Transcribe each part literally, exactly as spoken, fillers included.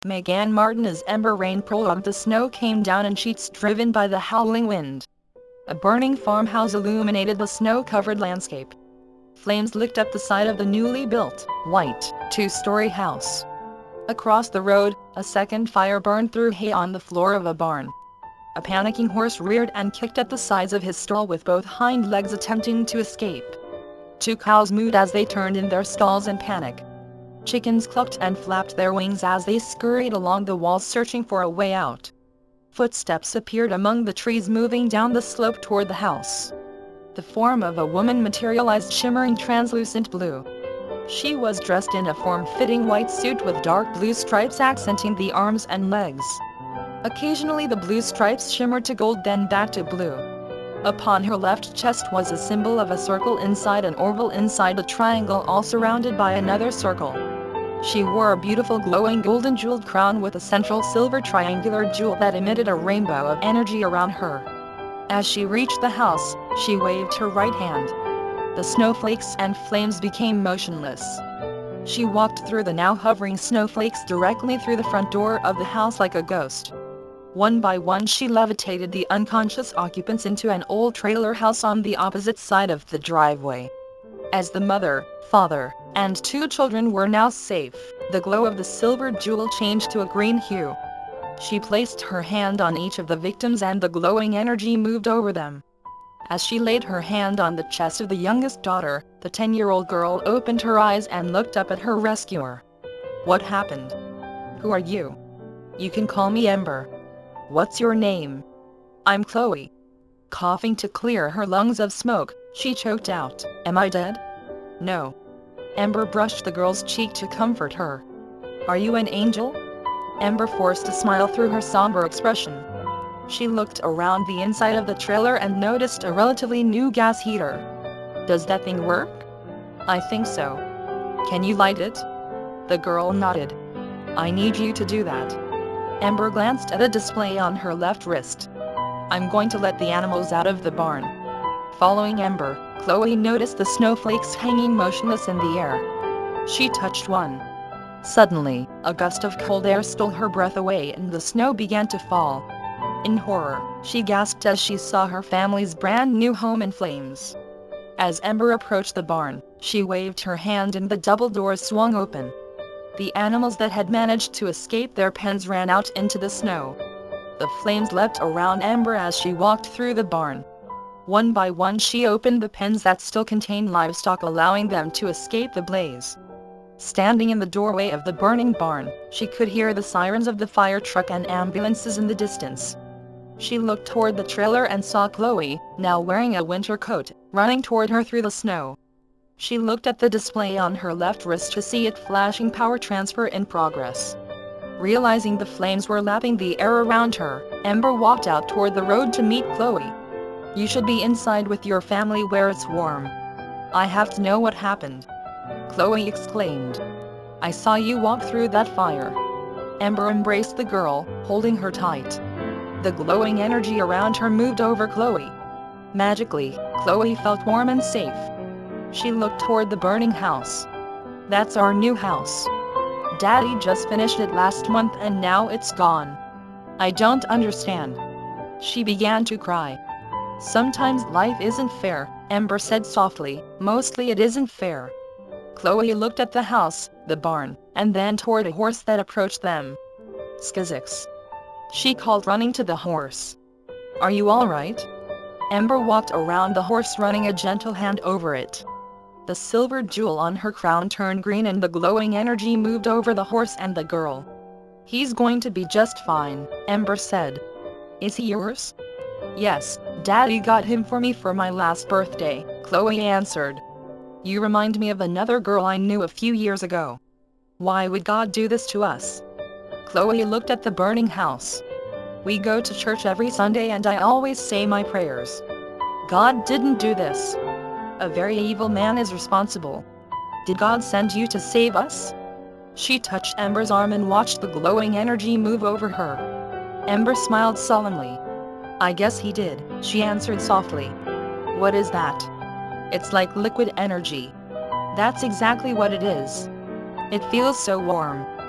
Megan Martin as Ember rain prologue. The snow came down in sheets driven by the howling wind. A burning farmhouse illuminated the snow-covered landscape. Flames licked up the side of the newly built, white, two-story house. Across the road, a second fire burned through hay on the floor of a barn. A panicking horse reared and kicked at the sides of his stall with both hind legs attempting to escape. Two cows mooed as they turned in their stalls in panic. Chickens clucked and flapped their wings as they scurried along the walls searching for a way out. Footsteps appeared among the trees moving down the slope toward the house. The form of a woman materialized, shimmering translucent blue. She was dressed in a form-fitting white suit with dark blue stripes accenting the arms and legs. Occasionally the blue stripes shimmered to gold, then back to blue. Upon her left chest was a symbol of a circle inside an oval inside a triangle, all surrounded by another circle. She wore a beautiful glowing golden jeweled crown with a central silver triangular jewel that emitted a rainbow of energy around her. As she reached the house, she waved her right hand. The snowflakes and flames became motionless. She walked through the now hovering snowflakes directly through the front door of the house like a ghost. One by one she levitated the unconscious occupants into an old trailer house on the opposite side of the driveway. As the mother, father, and two children were now safe, the glow of the silver jewel changed to a green hue. She placed her hand on each of the victims and the glowing energy moved over them. As she laid her hand on the chest of the youngest daughter, the ten-year-old girl opened her eyes and looked up at her rescuer. "What happened? Who are you?" "You can call me Ember." "What's your name?" "I'm Chloe." Coughing to clear her lungs of smoke, she choked out, "Am I dead?" "No." Ember brushed the girl's cheek to comfort her. "Are you an angel?" Ember forced a smile through her somber expression. She looked around the inside of the trailer and noticed a relatively new gas heater. "Does that thing work?" "I think so." "Can you light it?" The girl nodded. "I need you to do that." Ember glanced at a display on her left wrist. "I'm going to let the animals out of the barn." Following Ember, Chloe noticed the snowflakes hanging motionless in the air. She touched one. Suddenly, a gust of cold air stole her breath away and the snow began to fall. In horror, she gasped as she saw her family's brand new home in flames. As Ember approached the barn, she waved her hand and the double doors swung open. The animals that had managed to escape their pens ran out into the snow. The flames leapt around Ember as she walked through the barn. One by one she opened the pens that still contained livestock, allowing them to escape the blaze. Standing in the doorway of the burning barn, she could hear the sirens of the fire truck and ambulances in the distance. She looked toward the trailer and saw Chloe, now wearing a winter coat, running toward her through the snow. She looked at the display on her left wrist to see it flashing power transfer in progress. Realizing the flames were lapping the air around her, Ember walked out toward the road to meet Chloe. "You should be inside with your family where it's warm." "I have to know what happened," Chloe exclaimed. "I saw you walk through that fire." Ember embraced the girl, holding her tight. The glowing energy around her moved over Chloe. Magically, Chloe felt warm and safe. She looked toward the burning house. "That's our new house. Daddy just finished it last month and now it's gone. I don't understand." She began to cry. "Sometimes life isn't fair," Ember said softly, "mostly it isn't fair." Chloe looked at the house, the barn, and then toward a horse that approached them. "Skizix," she called, running to the horse. "Are you all right?" Ember walked around the horse, running a gentle hand over it. The silver jewel on her crown turned green and the glowing energy moved over the horse and the girl. "He's going to be just fine," Ember said. "Is he yours?" "Yes, Daddy got him for me for my last birthday," Chloe answered. "You remind me of another girl I knew a few years ago. Why would God do this to us?" Chloe looked at the burning house. "We go to church every Sunday and I always say my prayers. God didn't do this. A very evil man is responsible. Did God send you to save us?" She touched Ember's arm and watched the glowing energy move over her. Ember smiled solemnly. "I guess he did," she answered softly. "What is that?" "It's like liquid energy." "That's exactly what it is. It feels so warm."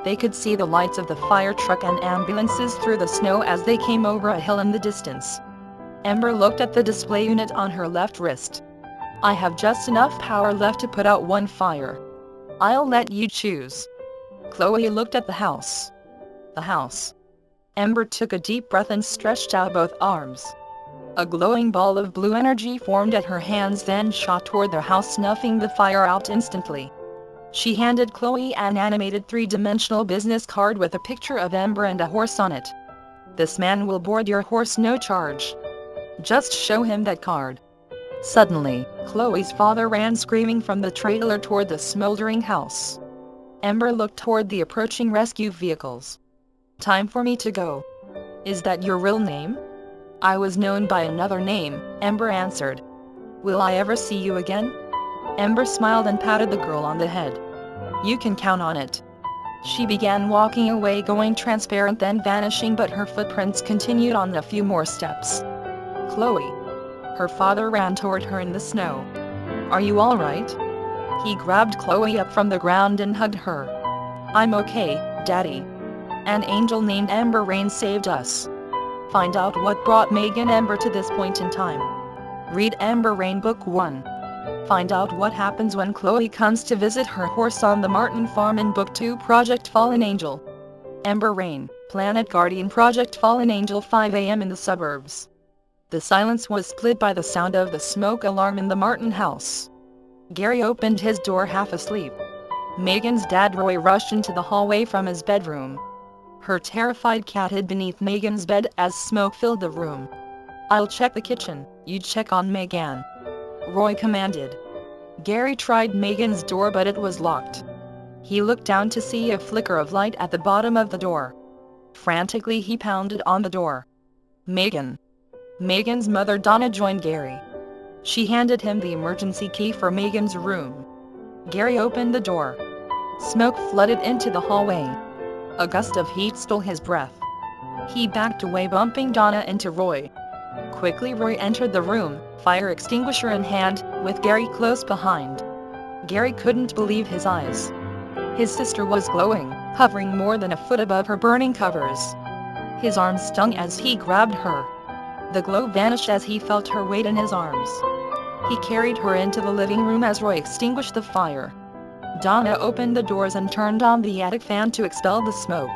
They could see the lights of the fire truck and ambulances through the snow as they came over a hill in the distance. Ember looked at the display unit on her left wrist. I have just enough power left to put out one fire. I'll let you choose. Chloe looked at the house. The house. Ember took a deep breath and stretched out both arms. A glowing ball of blue energy formed at her hands, then shot toward the house, snuffing the fire out instantly. She handed Chloe an animated three-dimensional business card with a picture of Ember and a horse on it. This man will board your horse, no charge. Just show him that card. Suddenly, Chloe's father ran screaming from the trailer toward the smoldering house. Ember looked toward the approaching rescue vehicles. Time for me to go. Is that your real name? I was known by another name, Ember answered. Will I ever see you again? Ember smiled and patted the girl on the head. You can count on it. She began walking away, going transparent, then vanishing, but her footprints continued on a few more steps. Chloe. Her father ran toward her in the snow. Are you all right? He grabbed Chloe up from the ground and hugged her. I'm okay, Daddy. An angel named Ember Rain saved us. Find out what brought Megan Ember to this point in time. Read Ember Rain Book one. Find out what happens when Chloe comes to visit her horse on the Martin farm in Book two, Project Fallen Angel. Ember Rain, Planet Guardian, Project Fallen Angel, five a m in the suburbs. The silence was split by the sound of the smoke alarm in the Martin house. Gary opened his door half asleep. Megan's dad Roy rushed into the hallway from his bedroom. Her terrified cat hid beneath Megan's bed as smoke filled the room. I'll check the kitchen, you check on Megan, Roy commanded. Gary tried Megan's door, but it was locked. He looked down to see a flicker of light at the bottom of the door. Frantically he pounded on the door. Megan. Megan's mother Donna joined Gary. She handed him the emergency key for Megan's room. Gary opened the door. Smoke flooded into the hallway. A gust of heat stole his breath. He backed away, bumping Donna into Roy. Quickly Roy entered the room, fire extinguisher in hand, with Gary close behind. Gary couldn't believe his eyes. His sister was glowing, hovering more than a foot above her burning covers. His arms stung as he grabbed her. The glow vanished as he felt her weight in his arms. He carried her into the living room as Roy extinguished the fire. Donna opened the doors and turned on the attic fan to expel the smoke.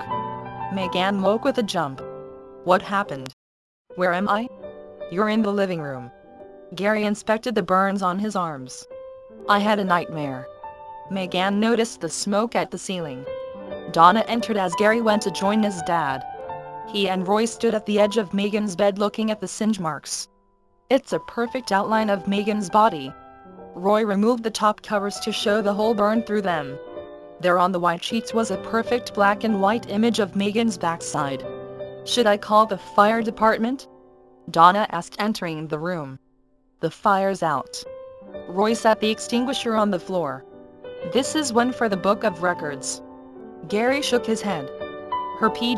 Megan woke with a jump. What happened? Where am I? You're in the living room. Gary inspected the burns on his arms. I had a nightmare. Megan noticed the smoke at the ceiling. Donna entered as Gary went to join his dad. He and Roy stood at the edge of Megan's bed looking at the singe marks. It's a perfect outline of Megan's body. Roy removed the top covers to show the hole burned through them. There on the white sheets was a perfect black and white image of Megan's backside. Should I call the fire department? Donna asked, entering the room. The fire's out. Roy set the extinguisher on the floor. This is one for the book of records. Gary shook his head. Her P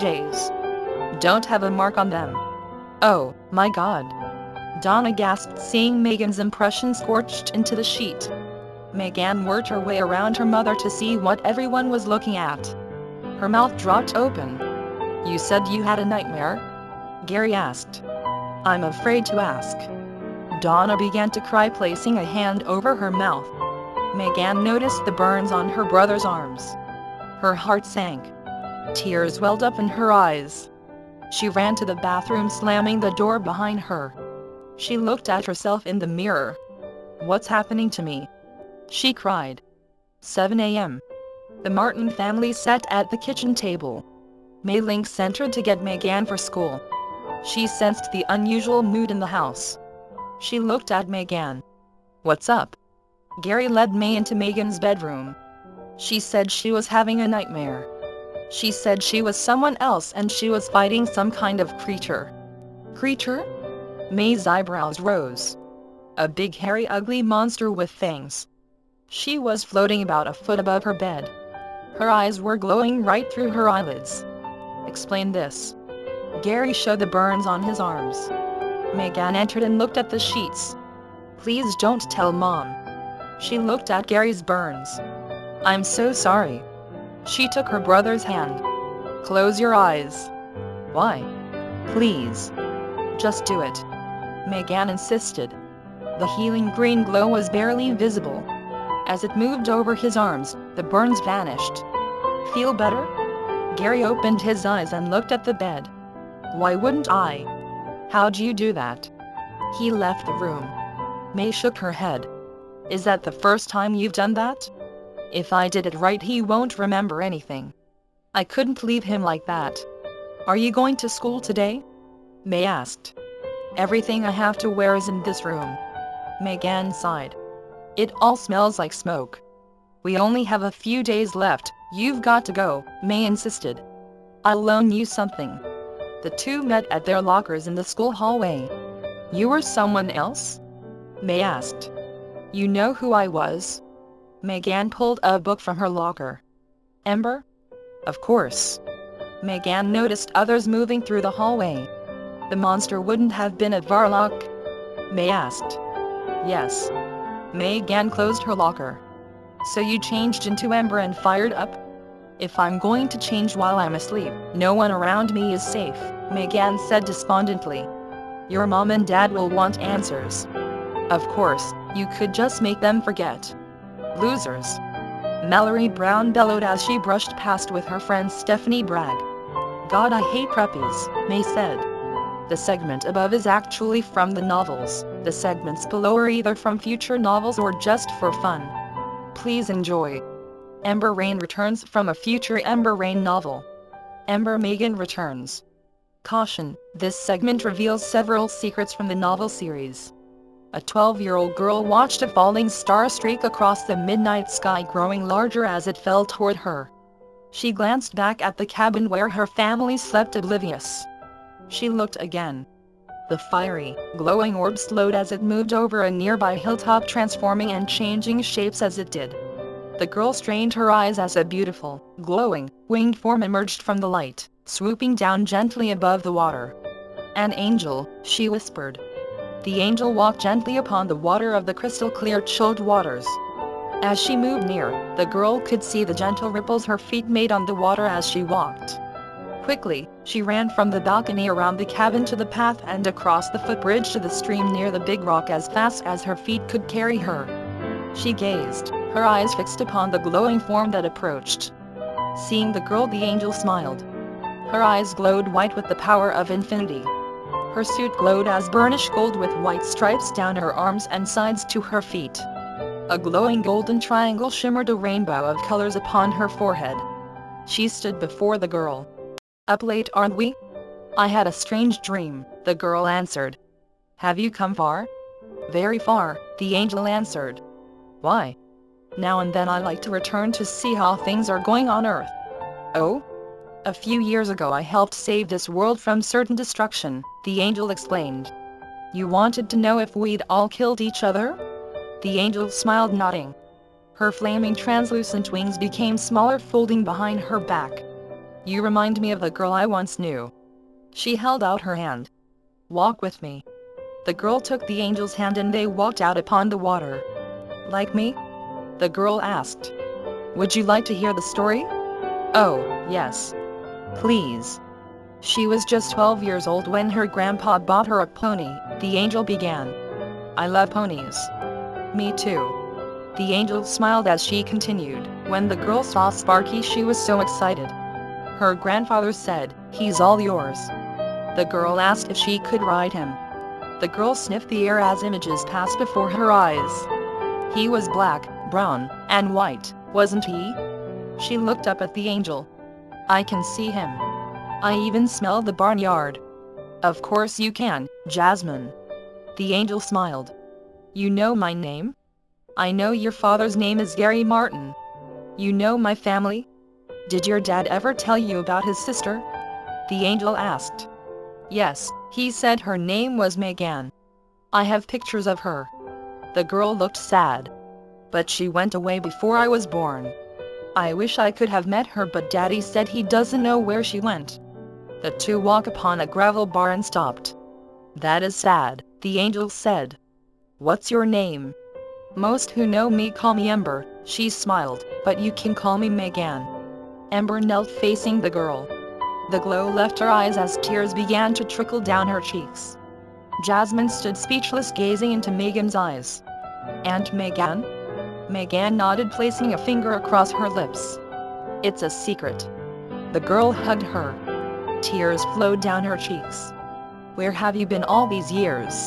Js don't have a mark on them. Oh, my God. Donna gasped, seeing Megan's impression scorched into the sheet. Megan worked her way around her mother to see what everyone was looking at. Her mouth dropped open. You said you had a nightmare? Gary asked. I'm afraid to ask. Donna began to cry, placing a hand over her mouth. Megan noticed the burns on her brother's arms. Her heart sank. Tears welled up in her eyes. She ran to the bathroom, slamming the door behind her. She looked at herself in the mirror. What's happening to me? She cried. seven a m The Martin family sat at the kitchen table. Mei Ling entered to get Megan for school. She sensed the unusual mood in the house. She looked at Megan. What's up? Gary led Mei into Megan's bedroom. She said she was having a nightmare. She said she was someone else and she was fighting some kind of creature. Creature? Mei's eyebrows rose. A big, hairy, ugly monster with fangs. She was floating about a foot above her bed. Her eyes were glowing right through her eyelids. Explain this. Gary showed the burns on his arms. Megan entered and looked at the sheets. Please don't tell Mom. She looked at Gary's burns. I'm so sorry. She took her brother's hand. Close your eyes. Why? Please. Just do it. Megan insisted. The healing green glow was barely visible. As it moved over his arms, the burns vanished. Feel better? Gary opened his eyes and looked at the bed. Why wouldn't I? How'd you do that? He left the room. May shook her head. Is that the first time you've done that? If I did it right, he won't remember anything. I couldn't leave him like that. Are you going to school today? May asked. Everything I have to wear is in this room. Megan sighed. It all smells like smoke. We only have a few days left. You've got to go, May insisted. I'll loan you something. The two met at their lockers in the school hallway. You were someone else? May asked. You know who I was? Megan pulled a book from her locker. Ember? Of course. Megan noticed others moving through the hallway. The monster wouldn't have been a Varlock? May asked. Yes. Megan closed her locker. So you changed into Ember and fired up? If I'm going to change while I'm asleep, no one around me is safe, Megan said despondently. Your mom and dad will want answers. Of course, you could just make them forget. Losers. Mallory Brown bellowed as she brushed past with her friend Stephanie Bragg. God, I hate preppies, May said. The segment above is actually from the novels. The segments below are either from future novels or just for fun. Please enjoy. Ember Rain returns from a future Ember Rain novel. Ember Megan returns. Caution, this segment reveals several secrets from the novel series. A twelve-year-old girl watched a falling star streak across the midnight sky, growing larger as it fell toward her. She glanced back at the cabin where her family slept, oblivious. She looked again. The fiery, glowing orb slowed as it moved over a nearby hilltop, transforming and changing shapes as it did. The girl strained her eyes as a beautiful, glowing, winged form emerged from the light, swooping down gently above the water. An angel, she whispered. The angel walked gently upon the water of the crystal-clear, chilled waters. As she moved near, the girl could see the gentle ripples her feet made on the water as she walked. Quickly, she ran from the balcony around the cabin to the path and across the footbridge to the stream near the big rock as fast as her feet could carry her. She gazed, her eyes fixed upon the glowing form that approached. Seeing the girl, the angel smiled. Her eyes glowed white with the power of infinity. Her suit glowed as burnished gold with white stripes down her arms and sides to her feet. A glowing golden triangle shimmered, a rainbow of colors upon her forehead. She stood before the girl. Up late, aren't we? I had a strange dream, the girl answered. Have you come far? Very far, the angel answered. Why? Now and then I like to return to see how things are going on Earth. Oh? A few years ago I helped save this world from certain destruction, the angel explained. You wanted to know if we'd all killed each other? The angel smiled, nodding. Her flaming translucent wings became smaller, folding behind her back. You remind me of the girl I once knew. She held out her hand. Walk with me. The girl took the angel's hand and they walked out upon the water. Like me? The girl asked. Would you like to hear the story? Oh, yes. Please. She was just twelve years old when her grandpa bought her a pony, the angel began. I love ponies. Me too. The angel smiled as she continued. When the girl saw Sparky, she was so excited. Her grandfather said, he's all yours. The girl asked if she could ride him. The girl sniffed the air as images passed before her eyes. He was black, brown, and white, wasn't he? She looked up at the angel. I can see him. I even smell the barnyard. Of course you can, Jasmine. The angel smiled. You know my name? I know your father's name is Gary Martin. You know my family? Did your dad ever tell you about his sister? The angel asked. Yes, he said her name was Megan. I have pictures of her. The girl looked sad. But she went away before I was born. I wish I could have met her, but Daddy said he doesn't know where she went. The two walked upon a gravel bar and stopped. That is sad, the angel said. What's your name? Most who know me call me Ember, she smiled, but you can call me Megan. Ember knelt facing the girl. The glow left her eyes as tears began to trickle down her cheeks. Jasmine stood speechless, gazing into Megan's eyes. "Aunt Megan?" Megan nodded, placing a finger across her lips. "It's a secret." The girl hugged her. Tears flowed down her cheeks. "Where have you been all these years?"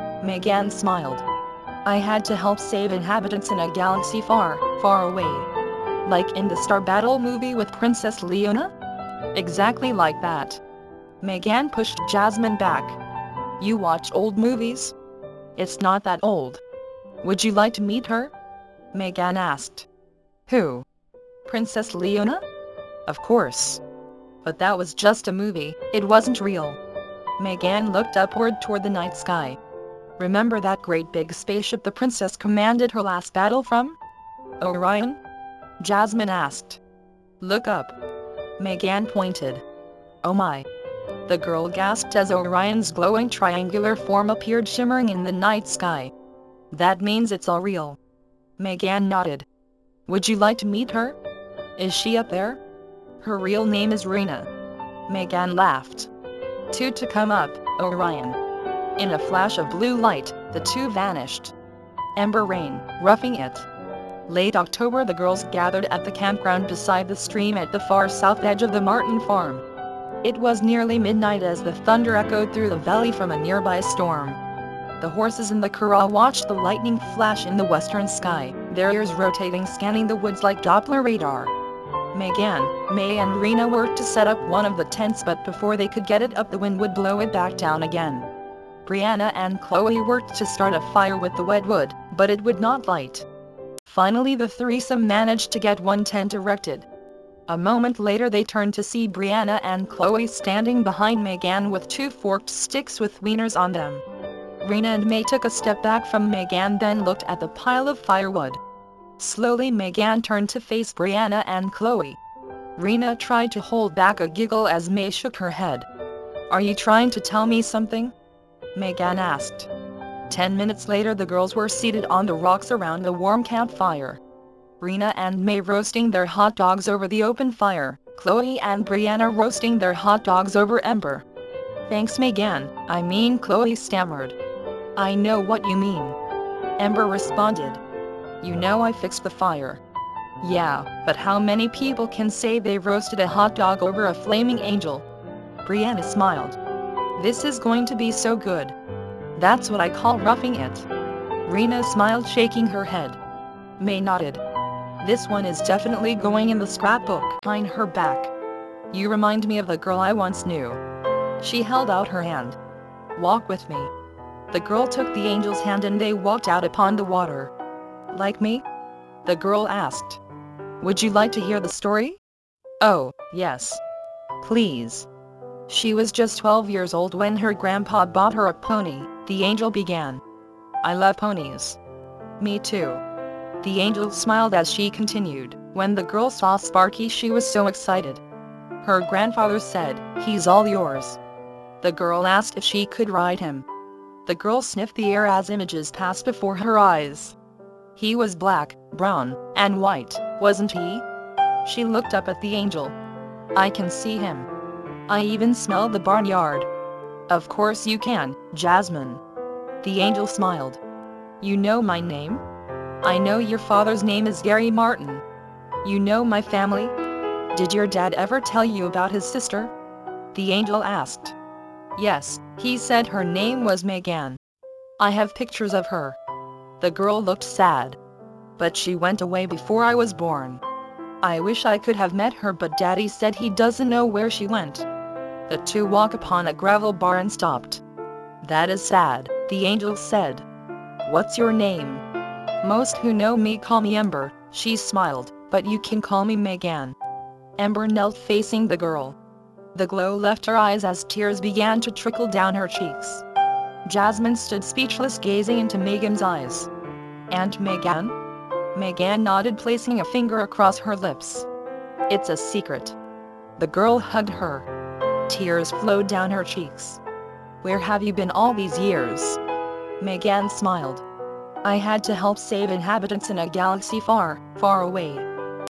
Megan smiled. "I had to help save inhabitants in a galaxy far, far away. Like in the Star Battle movie with Princess Leona?" "Exactly like that." Megan pushed Jasmine back. "You watch old movies?" "It's not that old." "Would you like to meet her?" Megan asked. "Who? Princess Leona?" "Of course. But that was just a movie, it wasn't real." Megan looked upward toward the night sky. "Remember that great big spaceship the princess commanded her last battle from?" "Orion?" Jasmine asked. "Look up." Megan pointed. "Oh my." The girl gasped as Orion's glowing triangular form appeared shimmering in the night sky. "That means it's all real." Megan nodded. "Would you like to meet her?" "Is she up there?" "Her real name is Rena." Megan laughed. "Two to come up, Orion." In a flash of blue light, the two vanished. Ember Rain, Roughing It. Late October, the girls gathered at the campground beside the stream at the far south edge of the Martin farm. It was nearly midnight as the thunder echoed through the valley from a nearby storm. The horses in the corral watched the lightning flash in the western sky, their ears rotating, scanning the woods like Doppler radar. Megan, May and Rena worked to set up one of the tents, but before they could get it up, the wind would blow it back down again. Brianna and Chloe worked to start a fire with the wet wood, but it would not light. Finally, the threesome managed to get one tent erected. A moment later, they turned to see Brianna and Chloe standing behind Megan with two forked sticks with wieners on them. Rena and May took a step back from Megan, then looked at the pile of firewood. Slowly, Megan turned to face Brianna and Chloe. Rena tried to hold back a giggle as May shook her head. "Are you trying to tell me something?" Megan asked. Ten minutes later, the girls were seated on the rocks around a warm campfire. Rena and May roasting their hot dogs over the open fire, Chloe and Brianna roasting their hot dogs over Ember. "Thanks, Megan, I mean," Chloe stammered. "I know what you mean," Ember responded. "You know I fixed the fire." "Yeah, but how many people can say they roasted a hot dog over a flaming angel?" Brianna smiled. "This is going to be so good. That's what I call roughing it." Rena smiled, shaking her head. May nodded. "This one is definitely going in the scrapbook." Behind her back. "You remind me of the girl I once knew." She held out her hand. "Walk with me." The girl took the angel's hand and they walked out upon the water. "Like me?" the girl asked. "Would you like to hear the story?" "Oh, yes. Please." She was just twelve years old when her grandpa bought her a pony, the angel began. "I love ponies." "Me too." The angel smiled as she continued. When the girl saw Sparky, she was so excited. Her grandfather said, "He's all yours." The girl asked if she could ride him. The girl sniffed the air as images passed before her eyes. "He was black, brown, and white, wasn't he?" She looked up at the angel. "I can see him. I even smell the barnyard." "Of course you can, Jasmine." The angel smiled. "You know my name? I know your father's name is Gary Martin. You know my family? Did your dad ever tell you about his sister?" The angel asked. "Yes, he said her name was Megan. I have pictures of her." The girl looked sad. "But she went away before I was born. I wish I could have met her, but Daddy said he doesn't know where she went." The two walked upon a gravel bar and stopped. "That is sad," the angel said. "What's your name?" "Most who know me call me Ember," she smiled, "but you can call me Megan." Ember knelt facing the girl. The glow left her eyes as tears began to trickle down her cheeks. Jasmine stood speechless, gazing into Megan's eyes. "Aunt Megan?" Megan nodded, placing a finger across her lips. "It's a secret." The girl hugged her. Tears flowed down her cheeks. "Where have you been all these years?" Megan smiled. "I had to help save inhabitants in a galaxy far, far away.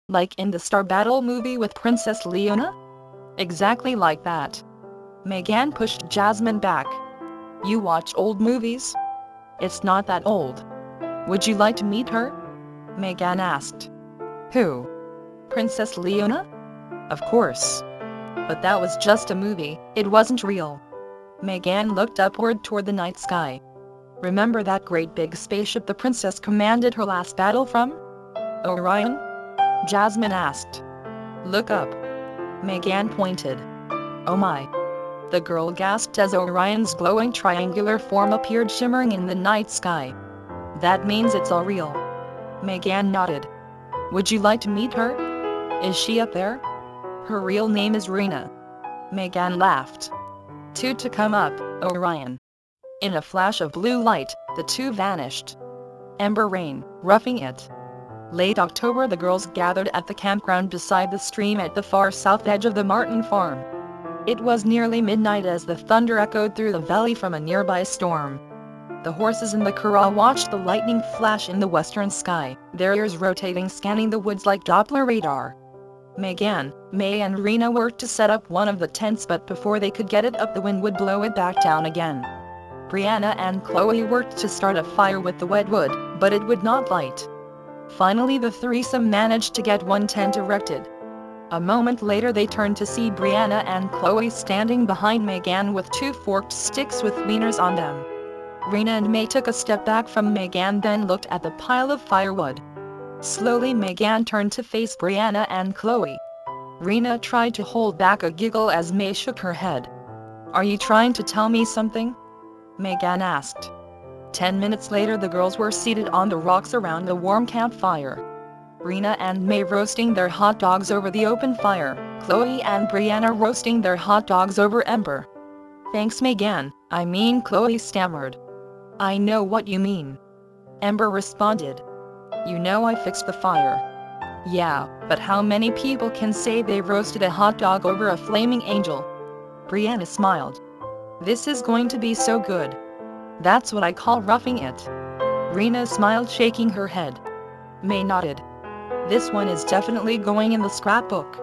Like in the Star Battle movie with Princess Leona? Exactly like that. Megan pushed Jasmine back. You watch old movies? It's not that old. Would you like to meet her? Megan asked. Who? Princess Leona? Of course. But that was just a movie, it wasn't real. Megan looked upward toward the night sky. Remember that great big spaceship the princess commanded her last battle from? Orion? Jasmine asked. Look up. Megan pointed. Oh my. The girl gasped as Orion's glowing triangular form appeared shimmering in the night sky. That means it's all real. Megan nodded. Would you like to meet her? Is she up there? Her real name is Rena. Megan laughed. Two to come up, Orion. In a flash of blue light, the two vanished. Ember Rain, Roughing It. Late October, the girls gathered at the campground beside the stream at the far south edge of the Martin farm. It was nearly midnight as the thunder echoed through the valley from a nearby storm. The horses in the corral watched the lightning flash in the western sky, their ears rotating, scanning the woods like Doppler radar. Megan, May and Rena worked to set up one of the tents, but before they could get it up, the wind would blow it back down again. Brianna and Chloe worked to start a fire with the wet wood, but it would not light. Finally, the threesome managed to get one tent erected. A moment later, they turned to see Brianna and Chloe standing behind Megan with two forked sticks with wieners on them. Rena and May took a step back from Megan, then looked at the pile of firewood. Slowly, Megan turned to face Brianna and Chloe. Rena tried to hold back a giggle as May shook her head. Are you trying to tell me something? Megan asked. Ten minutes later, the girls were seated on the rocks around the warm campfire. Rena and May roasting their hot dogs over the open fire, Chloe and Brianna roasting their hot dogs over Ember. Thanks, Megan, I mean, Chloe stammered. I know what you mean. Ember responded. You know I fixed the fire. Yeah, but how many people can say they roasted a hot dog over a flaming angel? Brianna smiled. This is going to be so good. That's what I call roughing it. Rena smiled, shaking her head. May nodded. This one is definitely going in the scrapbook.